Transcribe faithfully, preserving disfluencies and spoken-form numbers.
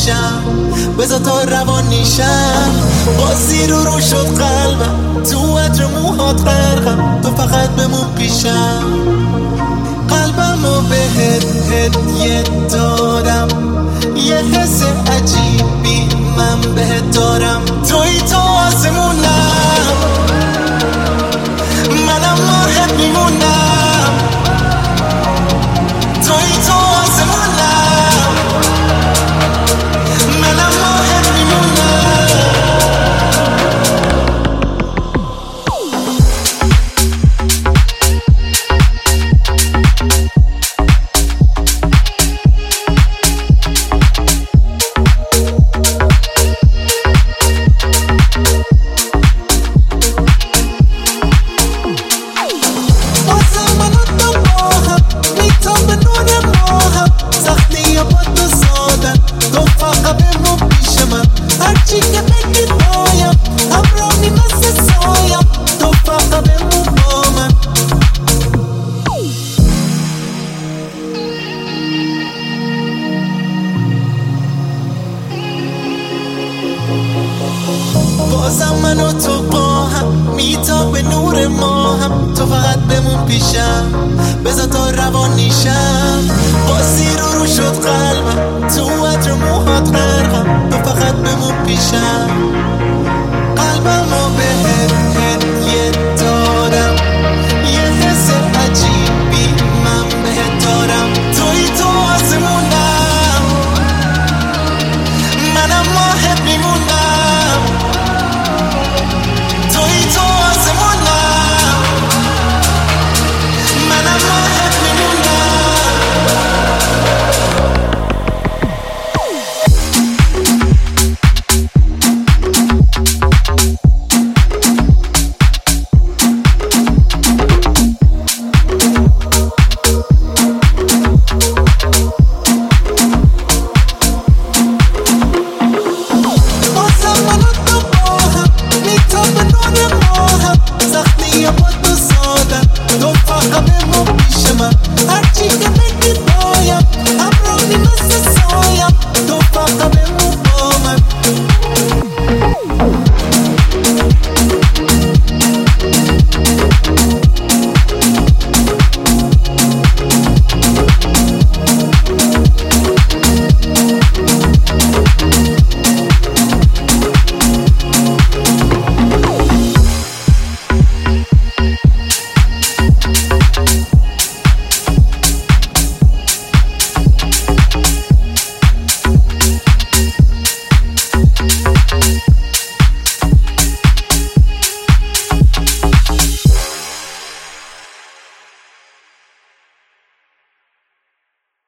پیشم، بذار تا روانیشم. بازی رو رو شد قلبم، تو عطر موهات غرقم، تو فقط بمون پیشم. قلبم رو بهت هدیه دادم، یه حس عجیبی من بهت دارم. توی تو آسمونم، منم ماهت میمونم. توی تو آسمونم، منم ماهت میمونم. بازم من و تو با هم میتاب به نور ماهم، تو فقط بمون پیشم، بذار تا روانیشم. بازی رو رو شد قلبم، تو عطر موهات غرقم، تو فقط بمون پیشم. قلبم رو بهت هدیه دادم، یه حس عجیبی من بهت دارم. توی تو آسمونم، منم ماهت